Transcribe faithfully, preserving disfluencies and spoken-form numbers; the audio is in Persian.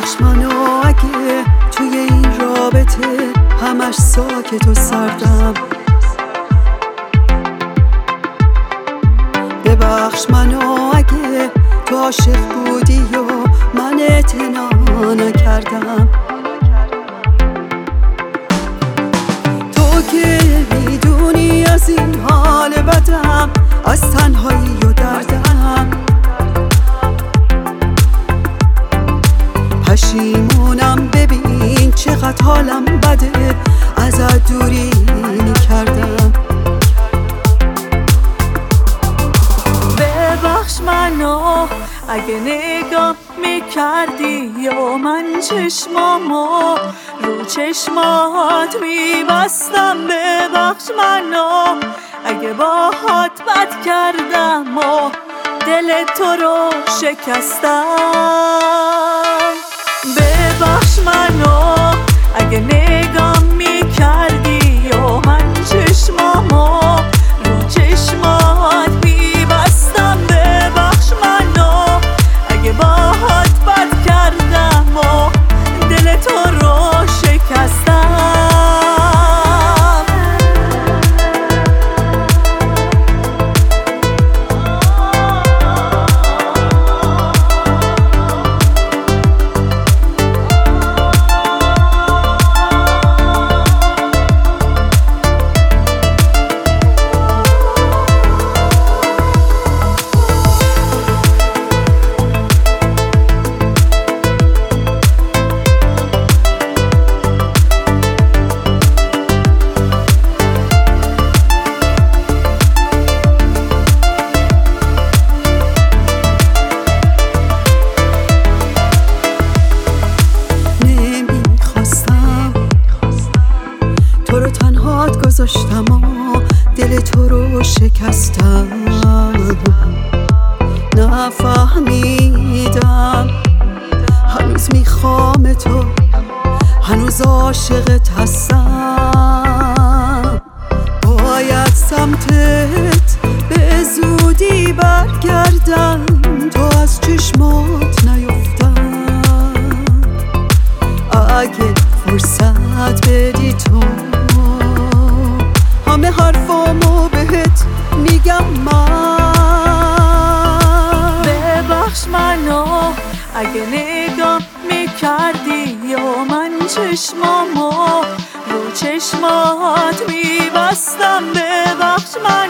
ببخش منو اگه توی این رابطه همش ساکت و سردم. ببخش منو اگه تو عاشق بودی و من اعتنا نکردم. تو که میدونی از این حال بدم، از تنهایی و دردم، پشیمونم ببین چقدر حالم بده، ازت دوری کردم. ببخش منو اگه نگاه میکردی یا من چشمامو رو چشمات میبستم. ببخش منو اگه باهات بد کردم و دل تو رو شکستم. ببخش منو اگه نگاه میکردی یا من چشمامو رو چشمات میبستم. ببخش منو اگه باهات بد کردم و دل تو رو شکستم. تو رو تنهات گذاشتم و دل تو رو شکستم. نفهمیدم هنوز میخوام تو، هنوز عاشقت هستم. باید سمتت به زودی برگردم تا از چشمات نیفتم. اگه فرصت بدی تو همه حرفامو بهت میگم من. ببخش منو اگه نگاه میکردی یا من چشمامو رو چشمات میبستم. ببخش منو